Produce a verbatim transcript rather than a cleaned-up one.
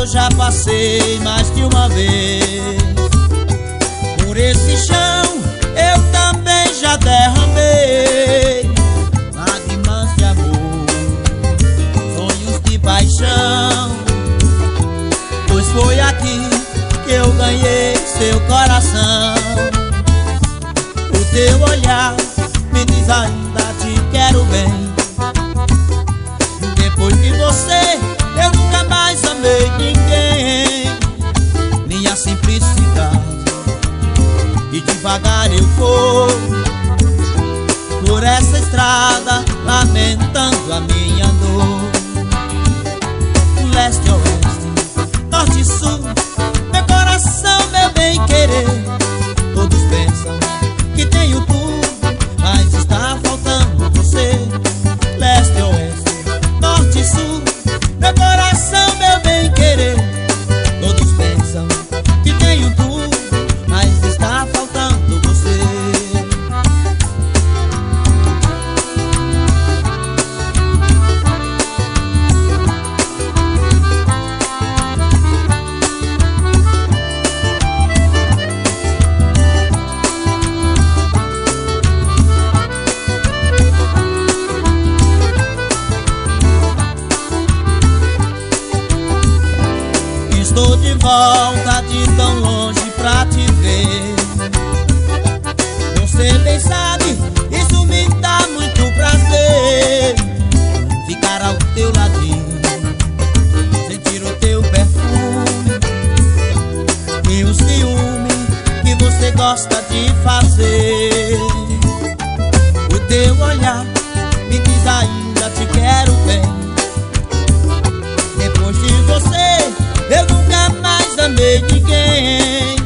já passei mais que uma vez. Por esse chão eu também já derramei lágrimas de amor, sonhos de paixão. Pois foi aqui que eu ganhei seu coração. O teu olhar me diz ainda te quero bem. Depois de você eu nunca mais amei ninguém. Minha simplicidade e devagar eu vou por essa estrada lamentando a minha dor. Leste, oeste, norte e sul, meu coração, meu bem querer. Todos pensam que tenho tudo, mas está faltando você. Leste, oeste, norte e sul, meu coração, meu bem querer. Todos pensam que tenho tudo, mas está faltando você. Estou de volta de tão longe pra te ver. Você bem sabe, isso me dá muito prazer. Ficar ao teu ladinho, sentir o teu perfume e o ciúme que você gosta de fazer. O teu olhar me diz ainda te quero bem. Depois de você eu nunca mais amei ninguém.